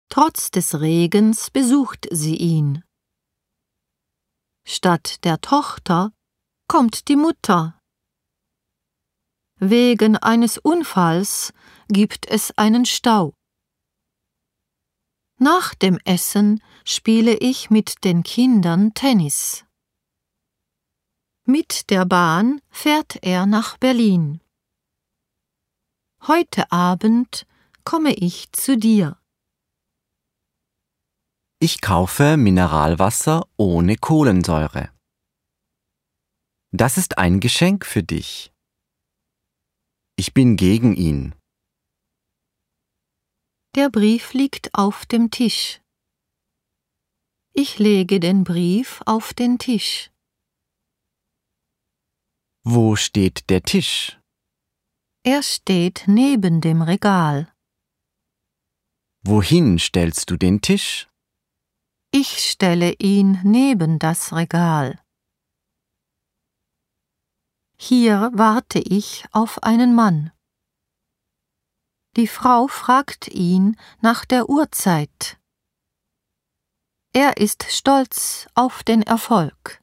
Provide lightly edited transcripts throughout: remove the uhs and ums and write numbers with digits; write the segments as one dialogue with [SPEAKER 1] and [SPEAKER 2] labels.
[SPEAKER 1] Trotz des Regens besucht sie ihn. Statt der Tochter kommt die Mutter. Wegen eines Unfalls gibt es einen Stau. Nach dem Essen spiele ich mit den Kindern Tennis. Mit der Bahn fährt er nach Berlin. Heute Abend komme ich zu dir.
[SPEAKER 2] Ich kaufe Mineralwasser ohne Kohlensäure. Das ist ein Geschenk für dich. Ich bin gegen ihn.
[SPEAKER 1] Der Brief liegt auf dem Tisch. Ich lege den Brief auf den Tisch.
[SPEAKER 2] Wo steht der Tisch?
[SPEAKER 1] Er steht neben dem Regal.
[SPEAKER 2] Wohin stellst du den Tisch?
[SPEAKER 1] Ich stelle ihn neben das Regal. Hier warte ich auf einen Mann. Die Frau fragt ihn nach der Uhrzeit. Er ist stolz auf den Erfolg.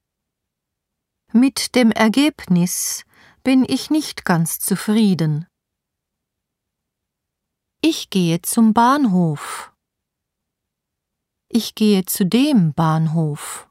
[SPEAKER 1] Mit dem Ergebnis bin ich nicht ganz zufrieden. Ich gehe zum Bahnhof. Ich gehe zu dem Bahnhof.